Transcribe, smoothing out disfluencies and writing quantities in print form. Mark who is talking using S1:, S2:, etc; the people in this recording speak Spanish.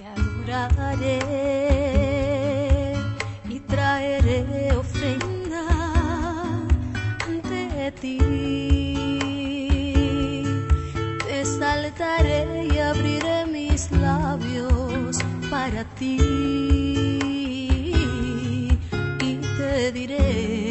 S1: te adoraré y traeré ofrenda ante ti. Te exaltaré y abriré mis labios para ti y te diré: